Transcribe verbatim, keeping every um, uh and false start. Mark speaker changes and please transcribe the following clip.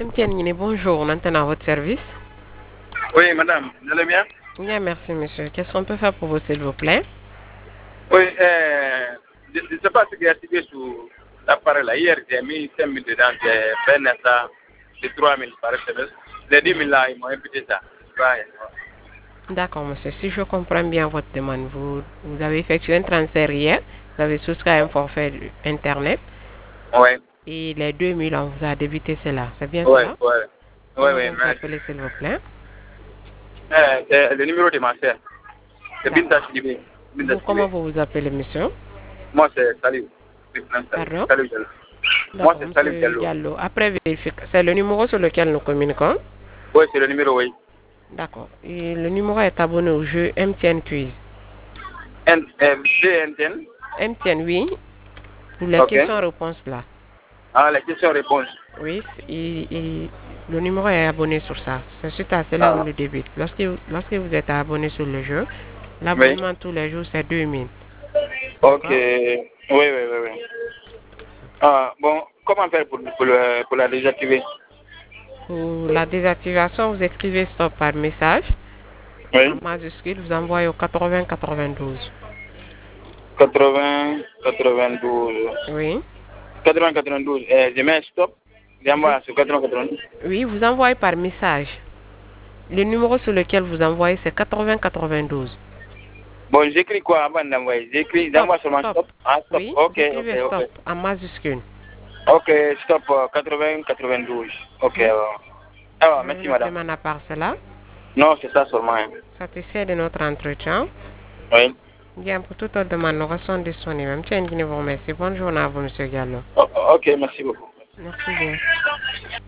Speaker 1: M T N Guinée, bonjour, maintenant à votre service.
Speaker 2: Oui, madame, vous allez bien?
Speaker 1: Bien, merci, monsieur. Qu'est-ce qu'on peut faire pour vous, s'il vous plaît?
Speaker 2: Oui, euh, je ne sais pas ce qui est activé sur l'appareil là. Hier, j'ai mis cinq mille dedans, j'ai fait ça de trois mille par semaine. Les dix mille là, ils m'ont imputé ça. Ouais.
Speaker 1: D'accord, monsieur. Si je comprends bien votre demande, vous, vous avez effectué un transfert hier, vous avez souscrit à un forfait Internet
Speaker 2: Oui,
Speaker 1: et les deux mille, on vous a débité cela. C'est bien
Speaker 2: oui,
Speaker 1: cela?
Speaker 2: oui. Oui,
Speaker 1: Comment
Speaker 2: oui,
Speaker 1: vous vous
Speaker 2: mais
Speaker 1: appelez, s'il vous plaît?
Speaker 2: euh, c'est le numéro de ma sœur. C'est Binta
Speaker 1: D'accord.
Speaker 2: Sidibé. Binta
Speaker 1: Vous, comment
Speaker 2: Sidibé.
Speaker 1: vous vous appelez, monsieur?
Speaker 2: Moi, c'est Salif. Salif
Speaker 1: Pardon?
Speaker 2: Salif Diallo. Moi,
Speaker 1: D'accord,
Speaker 2: c'est Salif
Speaker 1: monsieur
Speaker 2: Diallo.
Speaker 1: Diallo. Après vérification, c'est le numéro sur lequel nous communiquons?
Speaker 2: Oui, c'est le numéro, oui.
Speaker 1: D'accord. Et le numéro est abonné au jeu M T N Quiz.
Speaker 2: N, euh, G N T N.
Speaker 1: M T N, oui, pour les
Speaker 2: Ok.
Speaker 1: questions-réponses là.
Speaker 2: Ah, la question-réponse.
Speaker 1: Oui, et, et le numéro est abonné sur ça. C'est suite à cela où
Speaker 2: Ah,
Speaker 1: le débite. Lorsque, lorsque vous êtes abonné sur le jeu,
Speaker 2: oui.
Speaker 1: l'abonnement tous les jours, c'est deux mille.
Speaker 2: Ok.
Speaker 1: D'accord?
Speaker 2: Oui, oui, oui, oui. Ah, bon, comment faire pour, pour, le- pour la désactiver?
Speaker 1: Pour la désactivation, vous écrivez stop par message. En
Speaker 2: Oui.
Speaker 1: majuscule, vous envoyez au quatre-vingts quatre-vingt-douze.
Speaker 2: quatre-vingts, quatre-vingt-douze.
Speaker 1: Oui.
Speaker 2: quatre-vingts, quatre-vingt-douze. Euh, je mets stop.
Speaker 1: Vous,
Speaker 2: J'envoie sur quatre-vingts, quatre-vingt-douze.
Speaker 1: oui, vous envoyez par message. Le numéro sur lequel vous envoyez, c'est quatre-vingts quatre-vingt-douze.
Speaker 2: Bon, j'écris quoi avant d'envoyer? J'écris,
Speaker 1: Stop,
Speaker 2: j'envoie seulement
Speaker 1: stop.
Speaker 2: stop. Ah, stop.
Speaker 1: Oui,
Speaker 2: Ok,
Speaker 1: vous
Speaker 2: ok,
Speaker 1: écrivez
Speaker 2: ok.
Speaker 1: stop en majuscule.
Speaker 2: Ok, stop, euh, quatre-vingts, quatre-vingt-douze. Ok,
Speaker 1: Oui.
Speaker 2: alors. Alors,
Speaker 1: Vous avez
Speaker 2: merci,
Speaker 1: une autre
Speaker 2: madame.
Speaker 1: demande à part cela?
Speaker 2: Non, c'est ça seulement, hein.
Speaker 1: Satisfait de notre entretien.
Speaker 2: Oui.
Speaker 1: Bien, pour toute autre demande, nous restons disponibles. Même Guinée vous remercie. Bonne journée à vous, monsieur Gallo.
Speaker 2: O- ok, merci beaucoup.
Speaker 1: Merci bien.